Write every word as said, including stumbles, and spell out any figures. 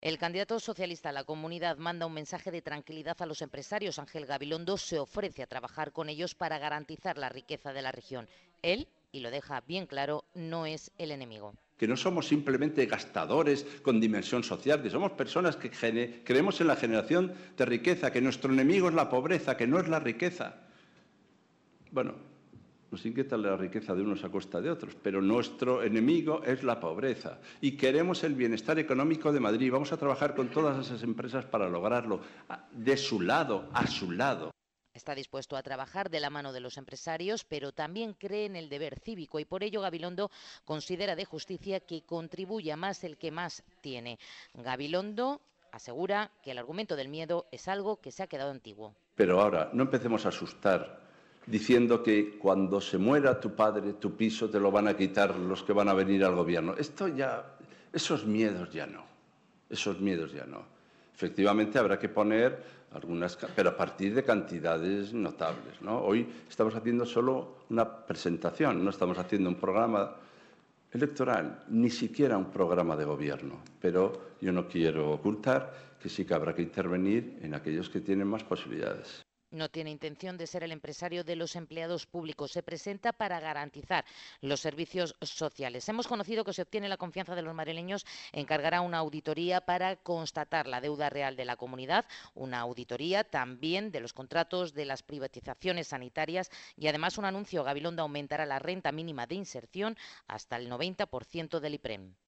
El candidato socialista a la Comunidad manda un mensaje de tranquilidad a los empresarios. Ángel Gabilondo se ofrece a trabajar con ellos para garantizar la riqueza de la región. Él, y lo deja bien claro, no es el enemigo. Que no somos simplemente gastadores con dimensión social, que somos personas que creemos en la generación de riqueza, que nuestro enemigo es la pobreza, que no es la riqueza. Bueno, nos inquieta la riqueza de unos a costa de otros, pero nuestro enemigo es la pobreza y queremos el bienestar económico de Madrid. Vamos a trabajar con todas esas empresas para lograrlo, de su lado, a su lado. Está dispuesto a trabajar de la mano de los empresarios, pero también cree en el deber cívico y por ello Gabilondo considera de justicia que contribuya más el que más tiene. Gabilondo asegura que el argumento del miedo es algo que se ha quedado antiguo. Pero ahora, no empecemos a asustar diciendo que cuando se muera tu padre, tu piso te lo van a quitar los que van a venir al gobierno. Esto ya, esos miedos ya no, esos miedos ya no. Efectivamente habrá que poner algunas, pero a partir de cantidades notables, ¿no? Hoy estamos haciendo solo una presentación, no estamos haciendo un programa electoral, ni siquiera un programa de gobierno. Pero yo no quiero ocultar que sí que habrá que intervenir en aquellos que tienen más posibilidades. No tiene intención de ser el empresario de los empleados públicos. Se presenta para garantizar los servicios sociales. Hemos conocido que si obtiene la confianza de los madrileños, encargará una auditoría para constatar la deuda real de la comunidad, una auditoría también de los contratos de las privatizaciones sanitarias y además un anuncio: Gabilondo aumentará la renta mínima de inserción hasta el noventa por ciento del IPREM.